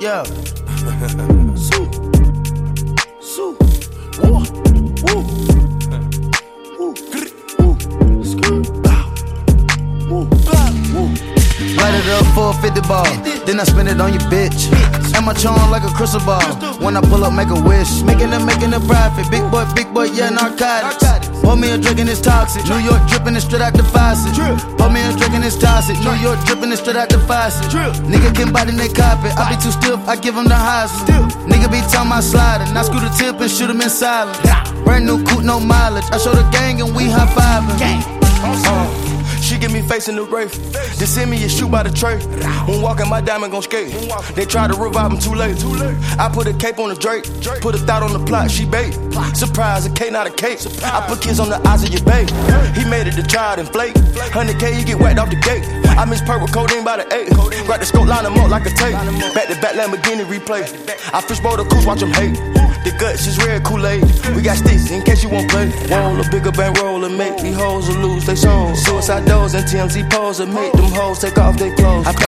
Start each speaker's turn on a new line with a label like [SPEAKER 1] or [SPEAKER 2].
[SPEAKER 1] Yeah. Sue. Sue. Woo. Woo. Woo. Woo. Skirt. Bow. Woo. Woo. Light it up for a 50 ball. Then I spend it on your bitch. And my charm like a crystal ball. When I pull up, make a wish. Making a profit. Big boy, yeah, narcotics. Pour me a drink and it's toxic. New York dripping it straight out the faucet. Pour me a drink and it's toxic. New York dripping it straight out the faucet. Nigga can bite in their carpet. I be too stiff, I give him the highs. Nigga be talking about sliding. I screw the tip and shoot him in silence. Brand new coupe, no mileage. I show the gang and we high fiving.
[SPEAKER 2] She give me face in the Wraith. They send me a shoe by the tray. When walking, my diamond gon' skate. They try to revive him too late. I put a cape on the Drake. Put a thought on the plot, she bait. Surprise, a K, not a cake. I put kids on the eyes of your babe. He made it to try it and flake. 100K, he get whacked off the gate. I miss perk with codeine by the 8. Grab the scope, line him up like a tape. Back to back Lamborghini replay. I fishbowl the coos, watch him hate. The guts is red Kool-Aid. We got sticks in case you won't play. Roll a bigger bankroll and make these hoes lose they souls. Suicide doors and TMZ pose and make them hoes take off their clothes.